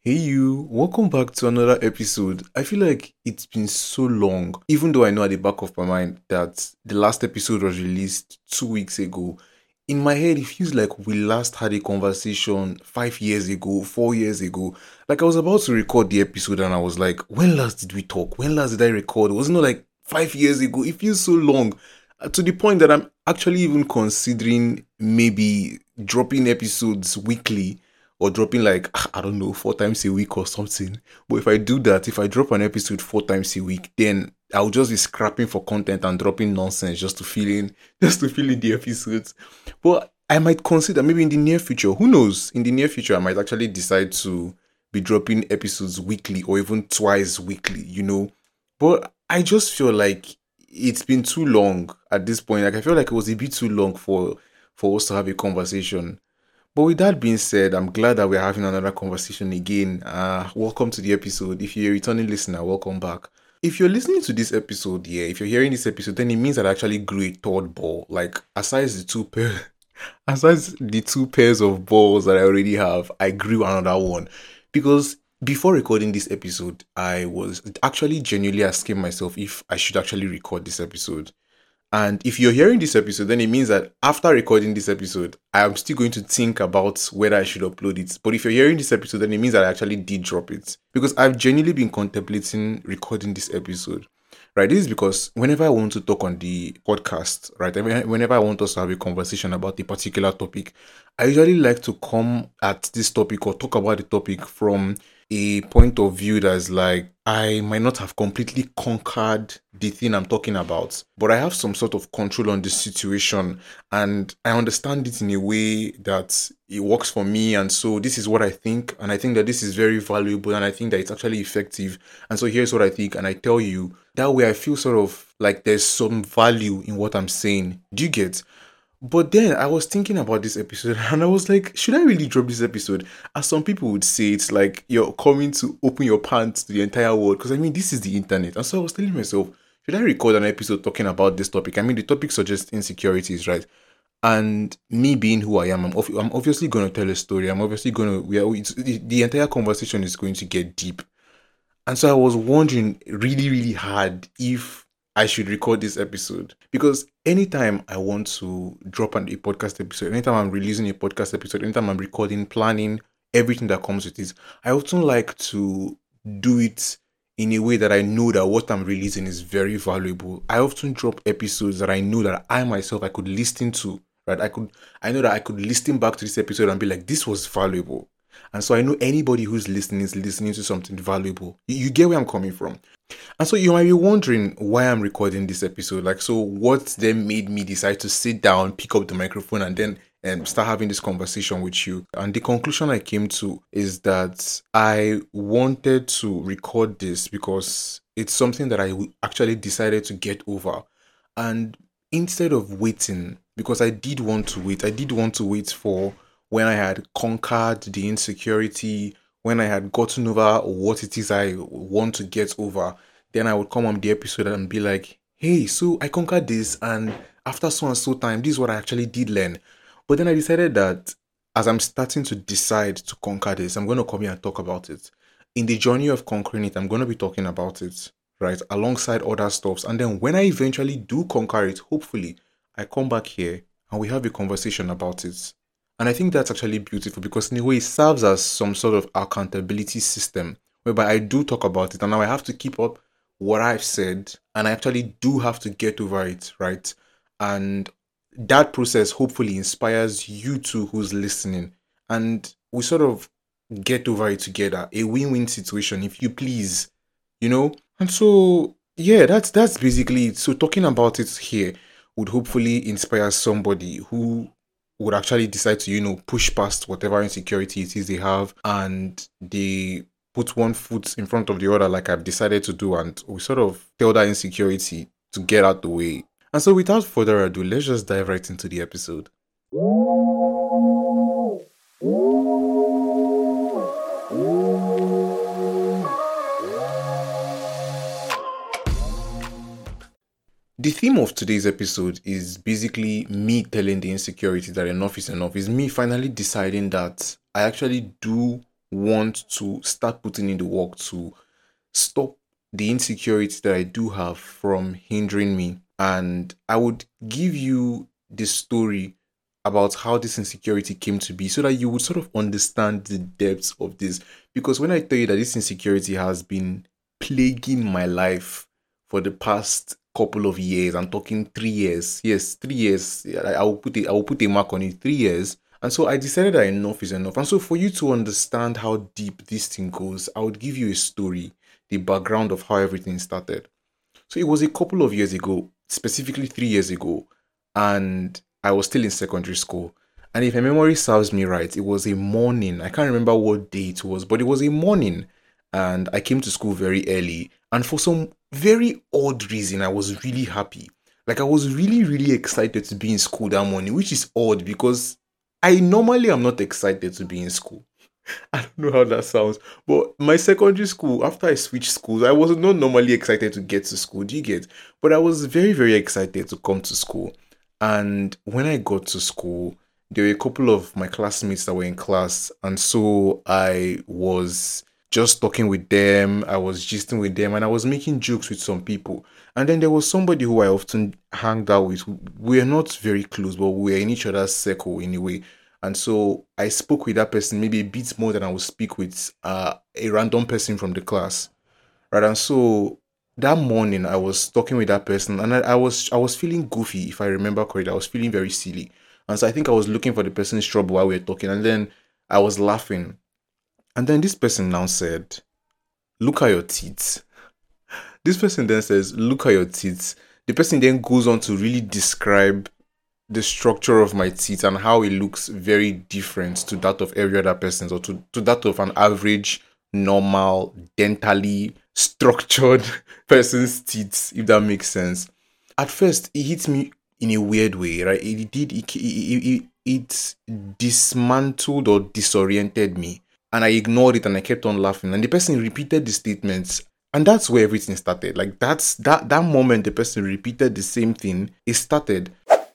Hey you, welcome back to another episode. I feel like it's been so long, even though I know at the back of my mind that the last episode was released 2 weeks ago. In my head, it feels like we last had a conversation 5 years ago, 4 years ago. Like I was about to record the episode and I was like, when last did we talk? When last did I record? Wasn't it like 5 years ago? It feels so long. To the point that I'm actually even considering maybe dropping episodes weekly or dropping like I don't know 4 times a week or something. But if I do that, if I drop an episode 4 times a week, then I'll just be scrapping for content and dropping nonsense just to fill in just to fill in the episodes. But I might consider maybe in the near future. Who knows? In the near future, I might actually decide to be dropping episodes weekly or even twice weekly. But I just feel like it's been too long at this point. Like I feel like it was a bit too long for us to have a conversation. But with that being said, I'm glad that we're having another conversation again. Welcome to the episode. If you're a returning listener, welcome back. If you're listening to this episode, yeah, if you're hearing this episode, then it means that I actually grew a third ball. Like aside the two pairs of balls that I already have, I grew another one. Because before recording this episode, I was actually genuinely asking myself if I should actually record this episode. And if you're hearing this episode, then it means that after recording this episode, I am still going to think about whether I should upload it. But if you're hearing this episode, then it means that I actually did drop it. Because I've genuinely been contemplating recording this episode. Right? This is because whenever I want to talk on the podcast, right? Whenever I want us to have a conversation about a particular topic, I usually like to come at this topic or talk about the topic from a point of view that's like I might not have completely conquered the thing I'm talking about, but I have some sort of control on the situation and I understand it in a way that it works for me. And so this is what I think, and I think that this is very valuable, and I think that it's actually effective. And so here's what I think, and I tell you that way I feel sort of like there's some value in what I'm saying. Do you get? But then I was thinking about this episode and I was like, should I really drop this episode? As some people would say, it's like you're coming to open your pants to the entire world. Because I mean, this is the internet. And so I was telling myself, should I record an episode talking about this topic? I mean, the topic suggests insecurities, right? And me being who I am, I'm obviously going to tell a story. I'm obviously going to, the entire conversation is going to get deep. And so I was wondering really, really hard if I should record this episode. Because anytime I want to drop a podcast episode, anytime I'm releasing a podcast episode, anytime I'm recording, planning, everything that comes with it, I often like to do it in a way that I know that what I'm releasing is very valuable. I often drop episodes that I know that I myself I could listen to. Right. I know that I could listen back to this episode and be like, this was valuable. And so I know anybody who's listening is listening to something valuable. You get where I'm coming from. And so you might be wondering why I'm recording this episode. Like, so what then made me decide to sit down, pick up the microphone, and then start having this conversation with you? And the conclusion I came to is that I wanted to record this because it's something that actually decided to get over. And instead of waiting, because I did want to wait for when I had conquered the insecurity, when I had gotten over what it is I want to get over, then I would come on the episode and be like, hey, so I conquered this, and after so and so time, this is what I actually did learn. But then I decided that as I'm starting to decide to conquer this, I'm going to come here and talk about it. In the journey of conquering it, I'm going to be talking about it, right, alongside other stuffs. And then when I eventually do conquer it, hopefully, I come back here and we have a conversation about it. And I think that's actually beautiful because in a way it serves as some sort of accountability system whereby I do talk about it and now I have to keep up what I've said and I actually do have to get over it, right? And that process hopefully inspires you too who's listening. And we sort of get over it together. A win-win situation, if you please, you know? And so yeah, that's basically it. So talking about it here would hopefully inspire somebody who would actually decide to, push past whatever insecurity it is they have and they put one foot in front of the other like I've decided to do and we sort of tell that insecurity to get out the way. And so without further ado, let's just dive right into the episode. The theme of today's episode is basically me telling the insecurity that enough is enough. Is me finally deciding that I actually do want to start putting in the work to stop the insecurity that I do have from hindering me. And I would give you the story about how this insecurity came to be so that you would sort of understand the depths of this. Because when I tell you that this insecurity has been plaguing my life for the past couple of years, I'm talking 3 years. Yes, 3 years. I will put a mark on it. 3 years. And so I decided that enough is enough. And so for you to understand how deep this thing goes, I would give you a story, the background of how everything started. So it was a couple of years ago, specifically 3 years ago, and I was still in secondary school. And if my memory serves me right, it was a morning. I can't remember what day it was, but it was a morning. And I came to school very early. And for some very odd reason, I was really happy. Like I was really, really excited to be in school that morning, which is odd because I normally am not excited to be in school. I don't know how that sounds, but my secondary school, after I switched schools, I was not normally excited to get to school. Do you get? But I was very, very excited to come to school. And when I got to school, there were a couple of my classmates that were in class. And so I was just talking with them, I was gisting with them, and I was making jokes with some people. And then there was somebody who I often hanged out with. We are not very close, but we were in each other's circle anyway. And so I spoke with that person maybe a bit more than I would speak with a random person from the class. Right. And so that morning I was talking with that person and I was feeling goofy, if I remember correctly. I was feeling very silly. And so I think I was looking for the person's trouble while we were talking. And then I was laughing. And then this person now said, "Look at your teeth." This person then says, "Look at your teeth." The person then goes on to really describe the structure of my teeth and how it looks very different to that of every other person's, or to that of an average, normal, dentally structured person's teeth, if that makes sense. At first, it hit me in a weird way, right? It dismantled or disoriented me. And I ignored it and I kept on laughing. And the person repeated the statements. And that's where everything started. Like that moment the person repeated the same thing, it started.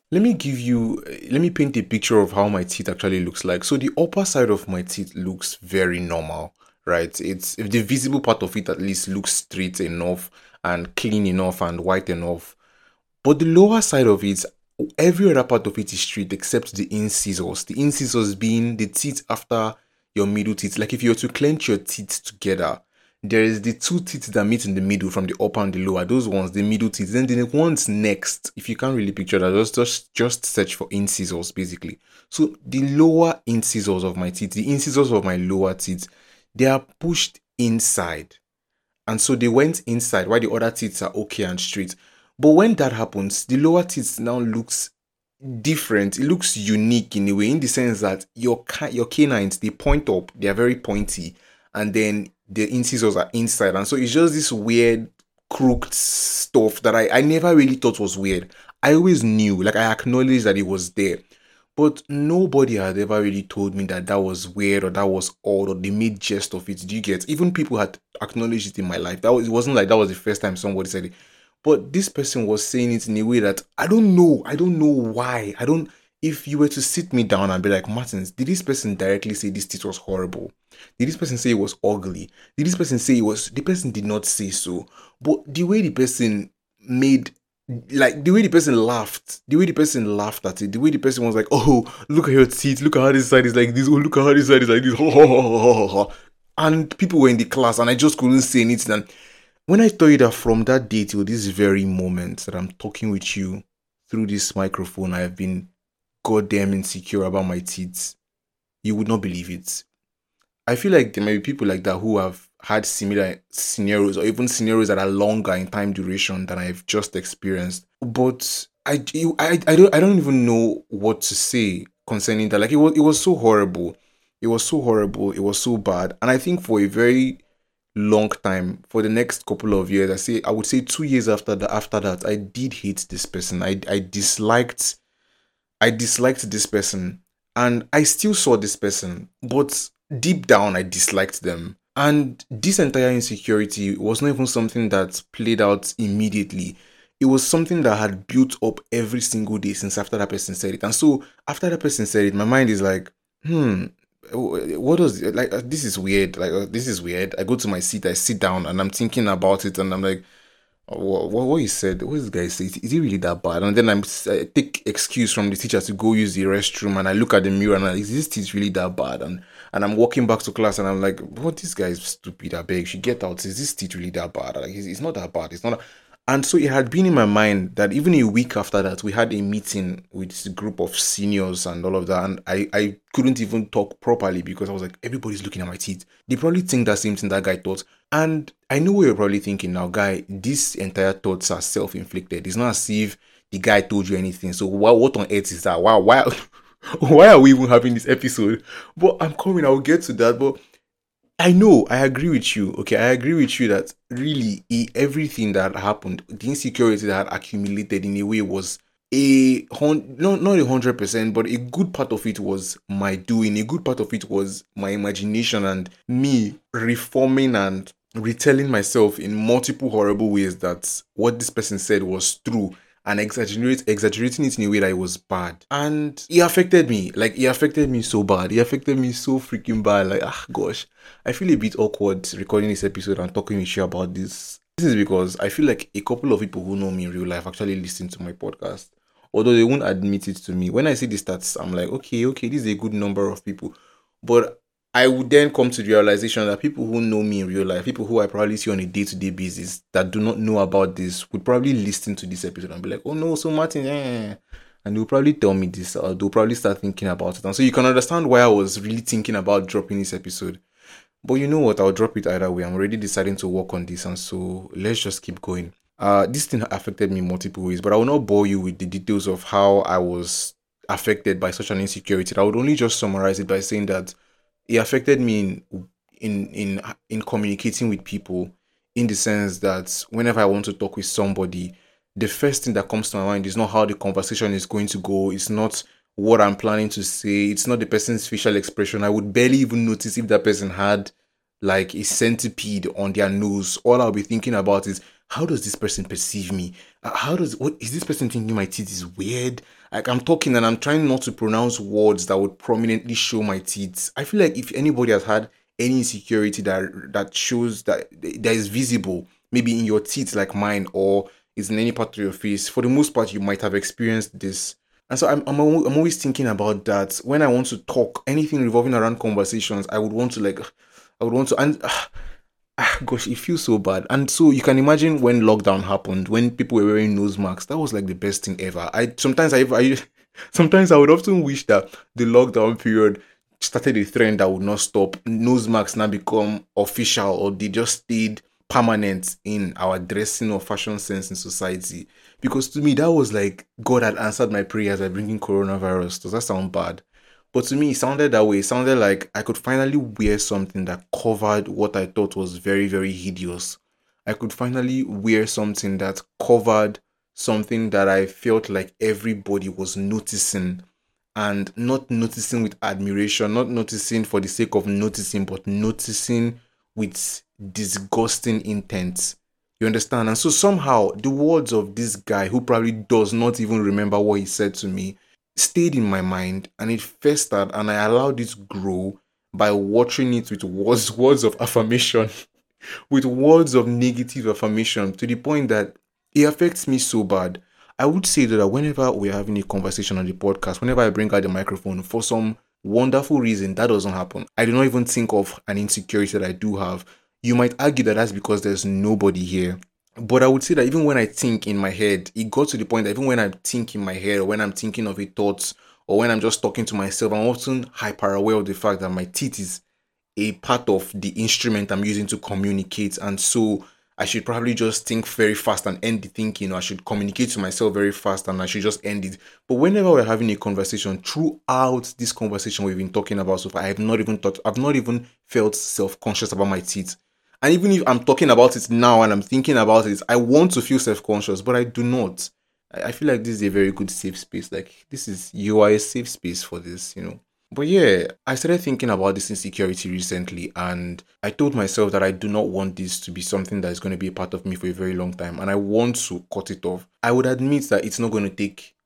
Let me paint a picture of how my teeth actually looks like. So the upper side of my teeth looks very normal, right? It's the visible part of it at least looks straight enough and clean enough and white enough. But the lower side of it, every other part of it is straight except the incisors. The incisors being the teeth after your middle teeth. Like if you were to clench your teeth together, there is the two teeth that meet in the middle from the upper and the lower. Those ones, the middle teeth. Then the ones next, if you can't really picture that, just search for incisors basically. So the lower incisors of my teeth, the incisors of my lower teeth, they are pushed inside. And so they went inside while the other teeth are okay and straight. But when that happens, the lower teeth now looks different. It looks unique in a way, in the sense that your canines, they point up, they are very pointy, and then the incisors are inside. And so it's just this weird crooked stuff that I never really thought was weird. I always knew, like I acknowledged that it was there. But nobody had ever really told me that that was weird or that was odd or they made jest of it. Do you get? Even people had acknowledged it in my life. It wasn't like that was the first time somebody said it. But this person was saying it in a way that I don't know. I don't know why. I don't. If you were to sit me down and be like, "Martins, did this person directly say this teeth was horrible? Did this person say it was ugly? Did this person say it was?" The person did not say so. But the way the person made, like the way the person laughed, at it, the way the person was like, "Oh, look at your teeth, look at how this side is like this, oh, look at how this side is like this," and people were in the class and I just couldn't say anything. And when I tell you that from that day till this very moment that I'm talking with you through this microphone, I have been goddamn insecure about my teeth, you would not believe it. I feel like there might be people like that who have had similar scenarios or even scenarios that are longer in time duration than I've just experienced. But I don't even know what to say concerning that. Like it was so horrible. It was so horrible. It was so bad. And I think for a very long time, for the next couple of years, I would say 2 years after that, I did hate this person. I disliked this person, and I still saw this person, but deep down I disliked them. And this entire insecurity was not even something that played out immediately. It was something that had built up every single day since after that person said it. And so after that person said it, my mind is like, what does like this is weird. Like this is weird. I go to my seat, I sit down, and I'm thinking about it, and I'm like, what he said? What this guy say? Is it really that bad? And then I take excuse from the teacher to go use the restroom, and I look at the mirror, and is this teeth really that bad? And I'm walking back to class, and I'm like, what? This guy is stupid. I beg, she get out. Is this teeth really that bad? Like, it's not that bad. It's not. And so it had been in my mind that even a week after that, we had a meeting with a group of seniors and all of that. And I couldn't even talk properly because I was like, everybody's looking at my teeth. They probably think that same thing that guy thought. And I know what you're probably thinking now, guy, these entire thoughts are self-inflicted. It's not as if the guy told you anything. So what on earth is that? Wow, why, why are we even having this episode? But I'm coming, I'll get to that. But I know, I agree with you. Okay, I agree with you that really everything that happened, the insecurity that had accumulated in a way was not 100%, but a good part of it was my doing. A good part of it was my imagination and me reforming and retelling myself in multiple horrible ways that what this person said was true and exaggerating it in a way that it was bad. And it affected me. Like, it affected me so bad. It affected me so freaking bad. Like, gosh. I feel a bit awkward recording this episode and talking with you about this. This is because I feel like a couple of people who know me in real life actually listen to my podcast. Although they won't admit it to me. When I see the stats, I'm like, okay, this is a good number of people. But I would then come to the realization that people who know me in real life, people who I probably see on a day-to-day basis that do not know about this would probably listen to this episode and be like, oh no, so Martin, and they'll probably tell me this, or they'll probably start thinking about it. And so you can understand why I was really thinking about dropping this episode. But you know what, I'll drop it either way. I'm already deciding to work on this, and so let's just keep going. This thing affected me in multiple ways, but I will not bore you with the details of how I was affected by such an insecurity. I would only just summarize it by saying that it affected me in communicating with people, in the sense that whenever I want to talk with somebody, the first thing that comes to my mind is not how the conversation is going to go. It's not what I'm planning to say. It's not the person's facial expression. I would barely even notice if that person had like a centipede on their nose. All I'll be thinking about is, how does this person perceive me? What is this person thinking my teeth is weird? Like, I'm talking and I'm trying not to pronounce words that would prominently show my teeth. I feel like if anybody has had any insecurity that shows that is visible, maybe in your teeth like mine, or is in any part of your face, for the most part, you might have experienced this. And so I'm always thinking about that. When I want to talk, anything revolving around conversations, I would want to, and gosh, it feels so bad. And so you can imagine when lockdown happened, when people were wearing nose masks, that was like the best thing ever. Sometimes I would often wish that the lockdown period started a trend that would not stop. Nose masks now become official, or they just stayed permanent in our dressing or fashion sense in society. Because to me, that was like God had answered my prayers by bringing coronavirus. Does that sound bad? But to me, it sounded that way. It sounded like I could finally wear something that covered what I thought was very, very hideous. I could finally wear something that covered something that I felt like everybody was noticing, and not noticing with admiration, not noticing for the sake of noticing, but noticing with disgusting intent. You understand? And so somehow the words of this guy, who probably does not even remember what he said to me, stayed in my mind, and it festered, and I allowed it to grow by watching it with words of affirmation, with words of negative affirmation, to the point that it affects me so bad. I would say that whenever we're having a conversation on the podcast, whenever I bring out the microphone, for some wonderful reason, that doesn't happen. I do not even think of an insecurity that I do have. You might argue that that's because there's nobody here. But I would say that even when I think in my head, it got to the point that even when I think in my head, or when I'm thinking of a thought, or when I'm just talking to myself, I'm often hyper aware of the fact that my teeth is a part of the instrument I'm using to communicate. And so I should probably just think very fast and end the thinking, or I should communicate to myself very fast and I should just end it. But whenever we're having a conversation, throughout this conversation we've been talking about so far, I've not even felt self-conscious about my teeth. And even if I'm talking about it now and I'm thinking about it, I want to feel self-conscious, but I do not. I feel like this is a very good safe space. Like, you are a safe space for this, you know. But yeah, I started thinking about this insecurity recently, and I told myself that I do not want this to be something that is going to be a part of me for a very long time, and I want to cut it off. I would admit that it's not going to take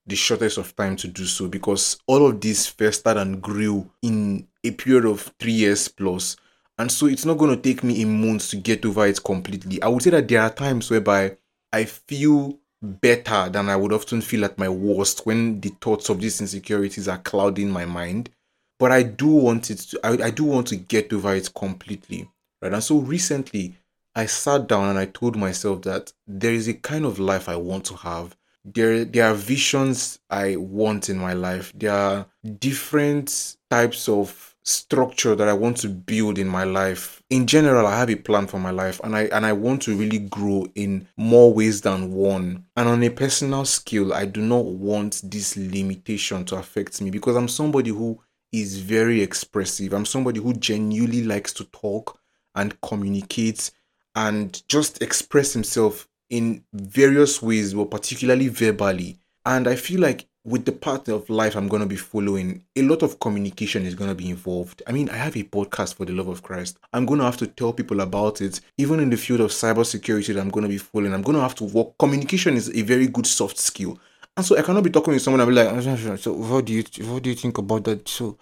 the shortest of time to do so, because all of this festered and grew in a period of 3 years plus. And so it's not going to take me a month to get over it completely. I would say that there are times whereby I feel better than I would often feel at my worst when the thoughts of these insecurities are clouding my mind. But I do want it to, I do want to get over it completely. Right. And so recently I sat down and I told myself that there is a kind of life I want to have. There are visions I want in my life. There are different types of structure that I want to build in my life. In general, I have a plan for my life, and I want to really grow in more ways than one. And on a personal scale, I do not want this limitation to affect me, because I'm somebody who is very expressive. I'm somebody who genuinely likes to talk and communicate and just express himself in various ways, but particularly verbally. And I feel like with the path of life I'm going to be following, a lot of communication is going to be involved. I mean, I have a podcast, for the love of Christ. I'm going to have to tell people about it. Even in the field of cybersecurity that I'm going to be following, I'm going to have to work. Communication is a very good soft skill. And so I cannot be talking with someone and be like, so what do you think about that? So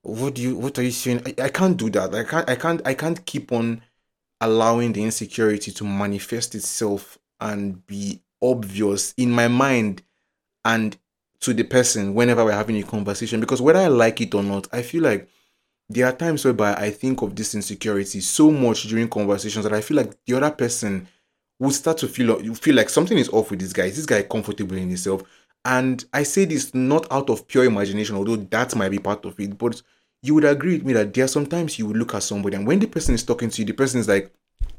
what are you saying? I can't do that. I can't keep on allowing the insecurity to manifest itself and be obvious in my mind and to the person whenever we're having a conversation. Because whether I like it or not, I feel like there are times whereby I think of this insecurity so much during conversations that I feel like the other person will start to feel like something is off with this guy. Is this guy comfortable in himself? And I say this not out of pure imagination, although that might be part of it. But you would agree with me that there are sometimes you would look at somebody, and when the person is talking to you, the person is like,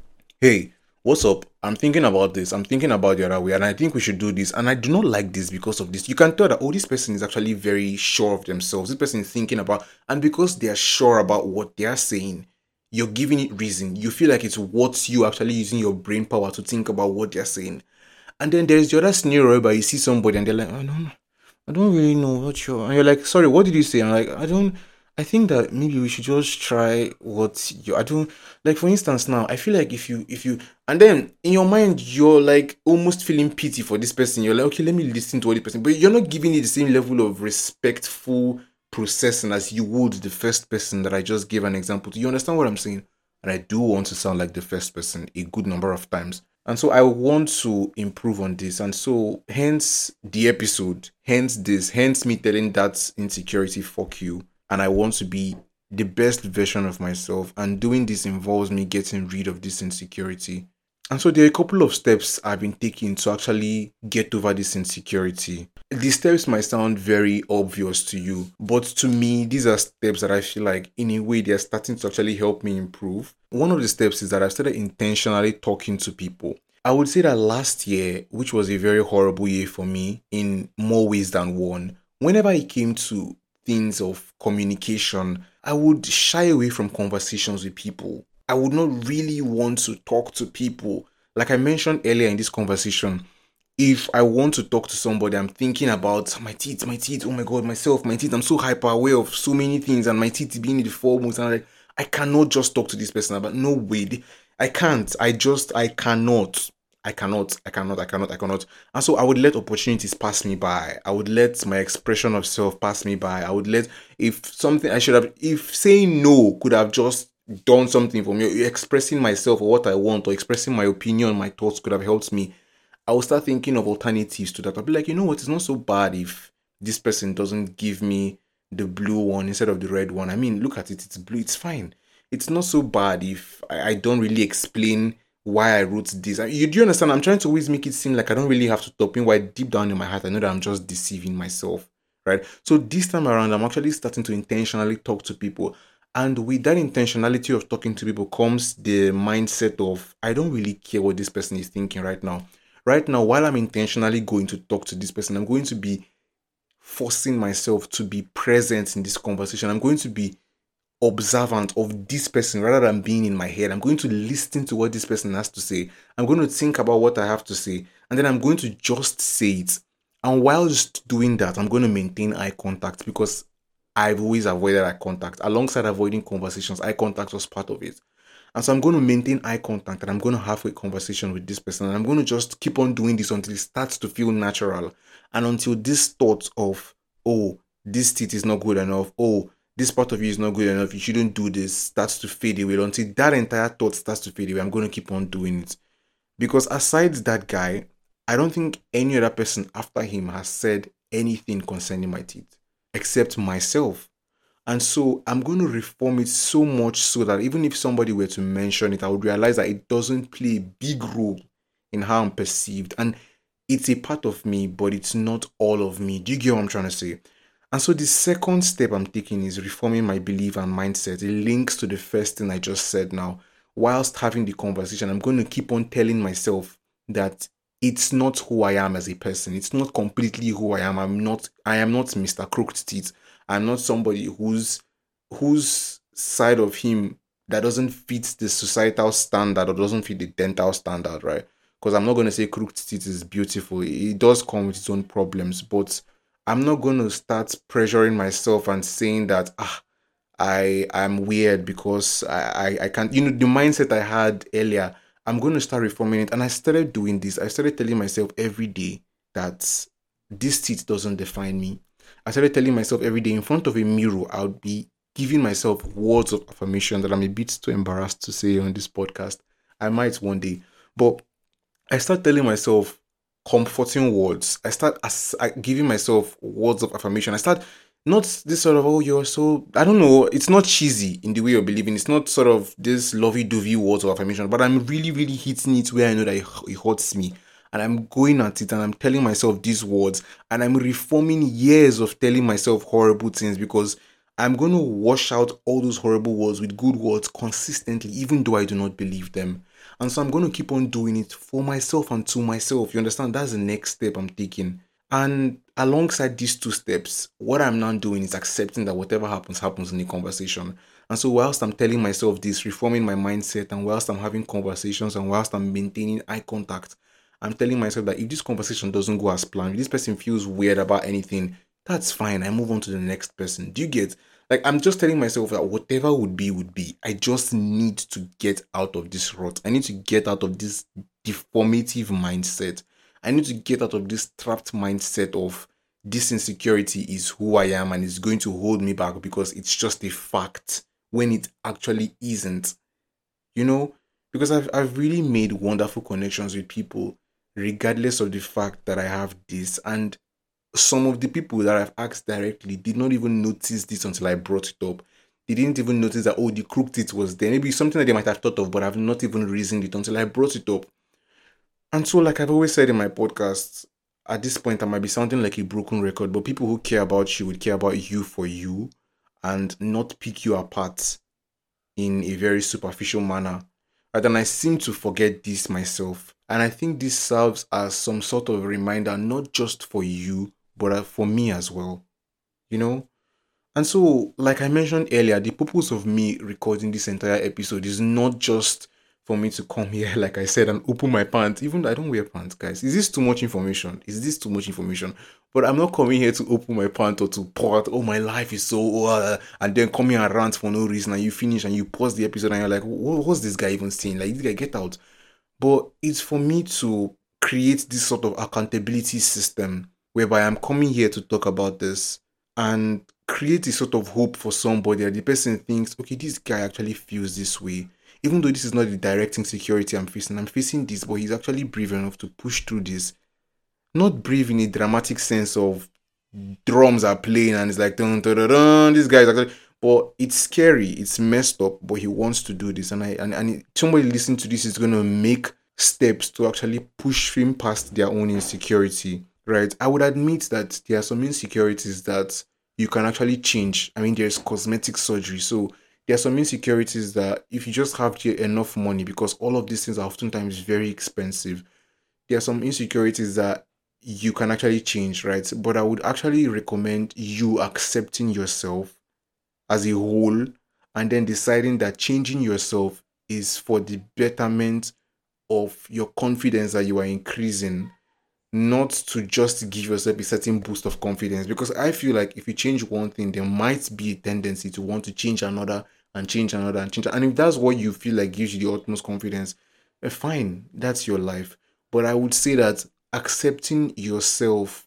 hey, what's up? I'm thinking about this. I'm thinking about the other way, and I think we should do this. And I do not like this because of this. You can tell that, oh, this person is actually very sure of themselves. This person is thinking about, and because they are sure about what they are saying, you're giving it reason. You feel like it's worth you actually using your brain power to think about what they're saying. And then there's the other scenario where you see somebody and they're like, I don't really know what you're, and you're like, sorry, what did you say? And I'm like, I think that maybe we should just try what you, I don't, like, for instance, now, I feel like if you, and then in your mind, you're like almost feeling pity for this person. You're like, okay, let me listen to what this person, but you're not giving it the same level of respectful processing as you would the first person that I just gave an example to. You understand what I'm saying? And I do want to sound like the first person a good number of times. And so I want to improve on this. And so hence the episode, hence this, hence me telling that insecurity, fuck you. And I want to be the best version of myself. And doing this involves me getting rid of this insecurity. And so there are a couple of steps I've been taking to actually get over this insecurity. These steps might sound very obvious to you, but to me, these are steps that I feel like in a way they're starting to actually help me improve. One of the steps is that I've started intentionally talking to people. I would say that last year, which was a very horrible year for me in more ways than one, whenever it came to things of communication, I would shy away from conversations with people. I would not really want to talk to people. Like I mentioned earlier in this conversation, if I want to talk to somebody, I'm thinking about my teeth, oh my God, myself, my teeth. I'm so hyper aware of so many things, and my teeth being in the foremost. And I cannot just talk to this person about, no way. I can't. I cannot. I cannot. And so I would let opportunities pass me by. I would let my expression of self pass me by. I would let, if saying no could have just done something for me, expressing myself or what I want, or expressing my opinion, my thoughts could have helped me, I will start thinking of alternatives to that. I'll be like, you know what, it's not so bad if this person doesn't give me the blue one instead of the red one. I mean, look at it, it's blue, it's fine. It's not so bad if I don't really explain why I wrote this. You do understand? I'm trying to always make it seem like I don't really have to top in, why deep down in my heart I know that I'm just deceiving myself, right? So this time around, I'm actually starting to intentionally talk to people. And with that intentionality of talking to people comes the mindset of, I don't really care what this person is thinking right now. Right now, while I'm intentionally going to talk to this person, I'm going to be forcing myself to be present in this conversation. I'm going to be observant of this person rather than being in my head. I'm going to listen to what this person has to say. I'm going to think about what I have to say, and then I'm going to just say it. And while just doing that, I'm going to maintain eye contact, because I've always avoided eye contact. Alongside avoiding conversations, eye contact was part of it. And so I'm going to maintain eye contact and I'm going to have a conversation with this person. And I'm going to just keep on doing this until it starts to feel natural. And until this thought of, oh, this teeth is not good enough. Oh, this part of you is not good enough. You shouldn't do this, starts to fade away. Until that entire thought starts to fade away, I'm going to keep on doing it. Because aside that guy, I don't think any other person after him has said anything concerning my teeth except myself. And so I'm going to reform it so much so that even if somebody were to mention it, I would realize that it doesn't play a big role in how I'm perceived. And it's a part of me, but it's not all of me. Do you get what I'm trying to say? And so the second step I'm taking is reforming my belief and mindset. It links to the first thing I just said now. Whilst having the conversation, I'm going to keep on telling myself that it's not who I am as a person. It's not completely who I am. I am not Mr. Crooked Teeth. I'm not somebody whose side of him that doesn't fit the societal standard or doesn't fit the dental standard, right? Because I'm not going to say crooked teeth is beautiful. It does come with its own problems, but I'm not going to start pressuring myself and saying that I'm weird because I can't, the mindset I had earlier. I'm going to start reforming it, and I started doing this. I started telling myself every day that this teeth doesn't define me. I started telling myself every day in front of a mirror, I would be giving myself words of affirmation that I'm a bit too embarrassed to say on this podcast. I might one day, but I start telling myself comforting words. Giving myself words of affirmation. I start not this sort of, oh, you're so, I don't know, it's not cheesy in the way you're believing. It's not sort of this lovey-dovey words of affirmation, but I'm really, really hitting it where I know that it hurts me. And I'm going at it and I'm telling myself these words and I'm reforming years of telling myself horrible things because I'm going to wash out all those horrible words with good words consistently, even though I do not believe them. And so I'm going to keep on doing it for myself and to myself. You understand? That's the next step I'm taking. And alongside these two steps, what I'm now doing is accepting that whatever happens, happens in the conversation. And so whilst I'm telling myself this, reforming my mindset, and whilst I'm having conversations and whilst I'm maintaining eye contact, I'm telling myself that if this conversation doesn't go as planned, if this person feels weird about anything, that's fine. I move on to the next person. Do you get? Like, I'm just telling myself that whatever would be, would be. I just need to get out of this rut. I need to get out of this deformative mindset. I need to get out of this trapped mindset of this insecurity is who I am and it's going to hold me back because it's just a fact when it actually isn't. You know? Because I've really made wonderful connections with people regardless of the fact that I have this. And some of the people that I've asked directly did not even notice this until I brought it up. They didn't even notice that, oh, the crooked teeth was there. Maybe something that they might have thought of, but I've not even reasoned it until I brought it up. And so, like I've always said in my podcasts, at this point, I might be sounding like a broken record, but people who care about you would care about you for you and not pick you apart in a very superficial manner. Right? And I seem to forget this myself. And I think this serves as some sort of reminder, not just for you, but for me as well. You know? And so, like I mentioned earlier, the purpose of me recording this entire episode is not just for me to come here, like I said, and open my pants. Even though I don't wear pants, guys. Is this too much information? Is this too much information? But I'm not coming here to open my pants or to pour out, oh, my life is so, and then come here and rant for no reason. And you finish and you pause the episode and you're like, what's this guy even saying? Like, this guy, get out. But it's for me to create this sort of accountability system whereby I'm coming here to talk about this and create a sort of hope for somebody that the person thinks, okay, this guy actually feels this way. Even though this is not the direct insecurity I'm facing this, but he's actually brave enough to push through this. Not brave in a dramatic sense of drums are playing and it's like, dun, dun, dun, dun, this guy's actually, but it's scary, it's messed up, but he wants to do this. Somebody listening to this is going to make steps to actually push him past their own insecurity, right? I would admit that there are some insecurities that you can actually change. I mean, there's cosmetic surgery. So there are some insecurities that if you just have enough money, because all of these things are oftentimes very expensive, there are some insecurities that you can actually change, right? But I would actually recommend you accepting yourself as a whole and then deciding that changing yourself is for the betterment of your confidence that you are increasing, not to just give yourself a certain boost of confidence. Because I feel like if you change one thing, there might be a tendency to want to change another and change another and change. And if that's what you feel like gives you the utmost confidence, fine, that's your life. But I would say that accepting yourself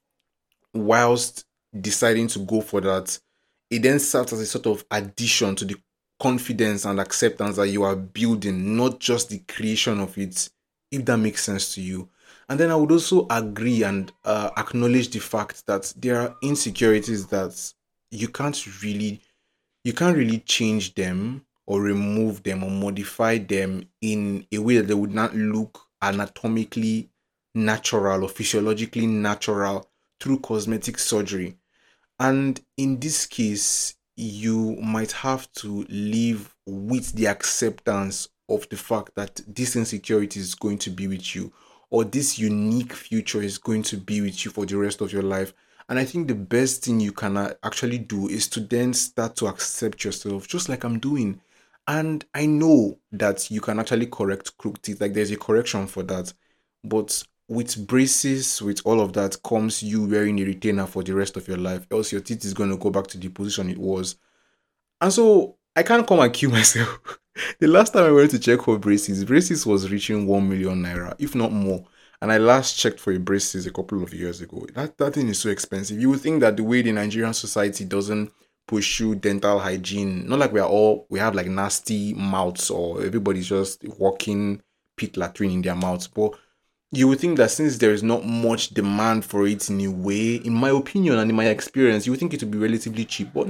whilst deciding to go for that, it then serves as a sort of addition to the confidence and acceptance that you are building, not just the creation of it, if that makes sense to you. And then I would also agree and acknowledge the fact that there are insecurities that you can't really you can't really change them or remove them or modify them in a way that they would not look anatomically natural or physiologically natural through cosmetic surgery. And in this case, you might have to live with the acceptance of the fact that this insecurity is going to be with you, or this unique future is going to be with you for the rest of your life. And I think the best thing you can actually do is to then start to accept yourself, just like I'm doing. And I know that you can actually correct crooked teeth, like there's a correction for that. But with braces, with all of that, comes you wearing a retainer for the rest of your life, else your teeth is going to go back to the position it was. And so I can't come and kill myself. The last time I went to check for braces was reaching 1 million naira, if not more. And I last checked for a braces a couple of years ago. That thing is so expensive. You would think that the way the Nigerian society doesn't pursue dental hygiene, not like we have like nasty mouths or everybody's just walking pit latrine in their mouths, but you would think that since there is not much demand for it in a way, in my opinion and in my experience, you would think it would be relatively cheap. But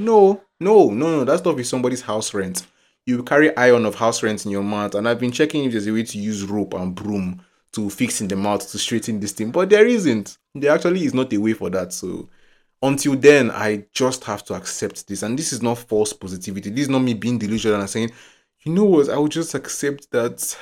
no. That stuff is somebody's house rent. You carry iron of house rent in your mouth, and I've been checking if there's a way to use rope and broom to fix in the mouth to straighten this thing, but there isn't. There actually is not a way for that. So until then, I just have to accept this. And this is not false positivity. This is not me being delusional and saying, you know what, I will just accept that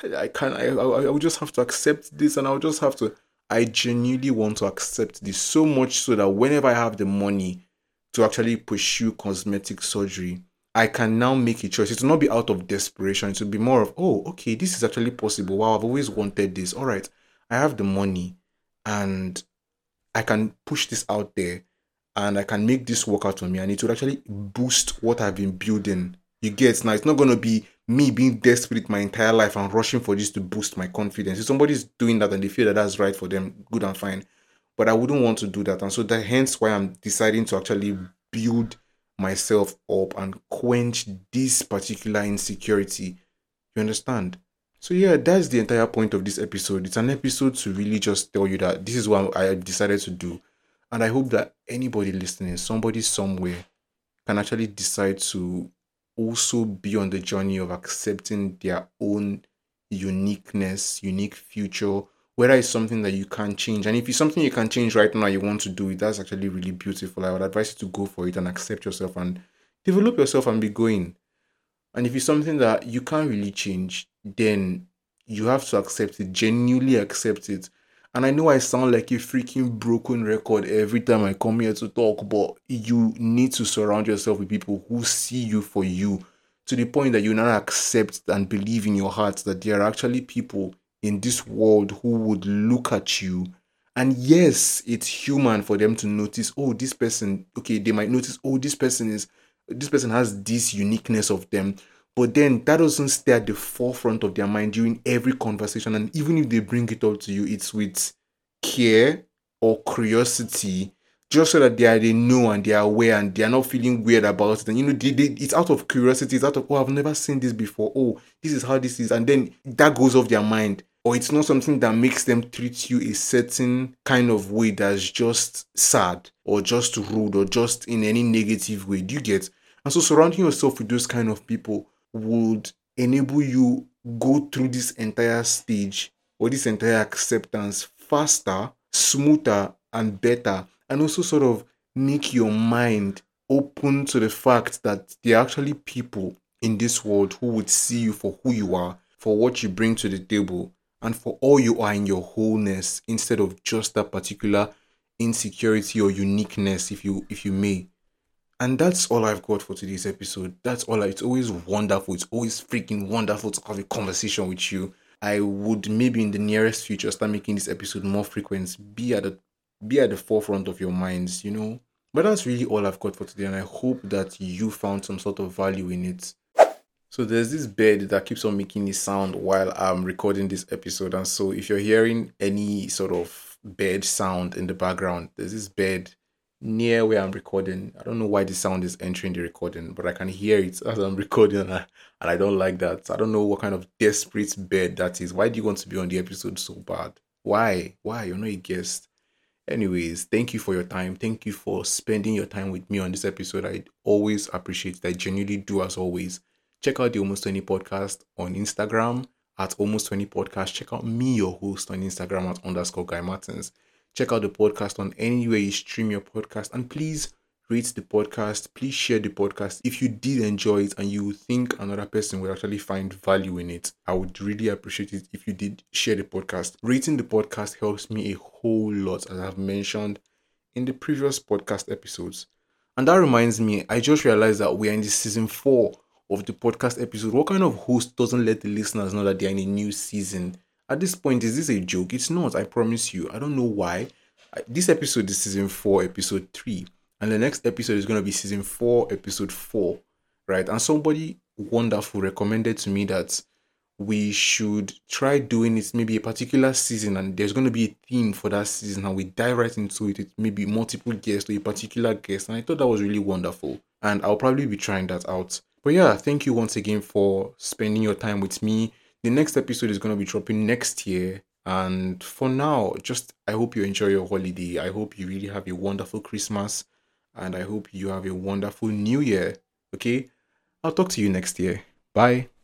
I will just have to accept this and I'll just have to. I genuinely want to accept this so much so that whenever I have the money to actually pursue cosmetic surgery, I can now make a choice. It will not be out of desperation. It will be more of, oh, okay, this is actually possible. Wow, I've always wanted this. All right, I have the money and I can push this out there and I can make this work out for me, and it would actually boost what I've been building. You get, now it's not gonna be me being desperate my entire life and rushing for this to boost my confidence. If somebody's doing that and they feel that that's right for them, good and fine. But I wouldn't want to do that, and so that hence why I'm deciding to actually build myself up and quench this particular insecurity. You understand? So yeah, that's the entire point of this episode. It's an episode to really just tell you that this is what I decided to do. And I hope that anybody listening, somebody somewhere, can actually decide to also be on the journey of accepting their own uniqueness, unique future, whether it's something that you can change. And if it's something you can change right now, you want to do it, that's actually really beautiful. I would advise you to go for it and accept yourself and develop yourself and be going. And if it's something that you can't really change, then you have to accept it, genuinely accept it. And I know I sound like a freaking broken record every time I come here to talk, but you need to surround yourself with people who see you for you, to the point that you now accept and believe in your heart that there are actually people in this world who would look at you. And yes, it's human for them to notice, oh, this person, okay, they might notice, oh, this person has this uniqueness of them, but then that doesn't stay at the forefront of their mind during every conversation. And even if they bring it up to you, it's with care or curiosity, just so that they know and they are aware and they are not feeling weird about it. And it's out of curiosity, it's out of, oh, I've never seen this before, oh, this is how this is, and then that goes off their mind. Or it's not something that makes them treat you a certain kind of way that's just sad or just rude or just in any negative way. Do you get? And so surrounding yourself with those kind of people would enable you go through this entire stage or this entire acceptance faster, smoother, and better. And also sort of make your mind open to the fact that there are actually people in this world who would see you for who you are, for what you bring to the table, and for all you are in your wholeness, instead of just that particular insecurity or uniqueness, if you may. And that's all I've got for today's episode. That's all. It's always wonderful. It's always freaking wonderful to have a conversation with you. I would maybe in the nearest future start making this episode more frequent. Be at the forefront of your minds. But that's really all I've got for today, and I hope that you found some sort of value in it. So there's this bed that keeps on making a sound while I'm recording this episode. And so if you're hearing any sort of bed sound in the background, there's this bed near where I'm recording. I don't know why the sound is entering the recording, but I can hear it as I'm recording and I don't like that. I don't know what kind of desperate bed that is. Why do you want to be on the episode so bad? Why? Why? You're not a guest. Anyways, thank you for your time. Thank you for spending your time with me on this episode. I always appreciate it. I genuinely do, as always. Check out the Almost 20 podcast on Instagram at Almost 20 podcast. Check out me, your host, on Instagram at _ Guy Martins. Check out the podcast on anywhere you stream your podcast. And please rate the podcast. Please share the podcast. If you did enjoy it and you think another person would actually find value in it, I would really appreciate it if you did share the podcast. Rating the podcast helps me a whole lot, as I've mentioned in the previous podcast episodes. And that reminds me, I just realized that we are in the season 4 of the podcast episode. What kind of host doesn't let the listeners know that they're in a new season? At this point, is this a joke? It's not, I promise you. I don't know why. This episode is season 4, episode 3. And the next episode is going to be season 4, episode 4. Right? And somebody wonderful recommended to me that we should try doing it maybe a particular season, and there's going to be a theme for that season, and we dive right into it with maybe multiple guests or a particular guest. And I thought that was really wonderful, and I'll probably be trying that out. But yeah, thank you once again for spending your time with me. The next episode is going to be dropping next year, and for now, just I hope you enjoy your holiday. I hope you really have a wonderful Christmas, and I hope you have a wonderful New Year. Okay, I'll talk to you next year. Bye.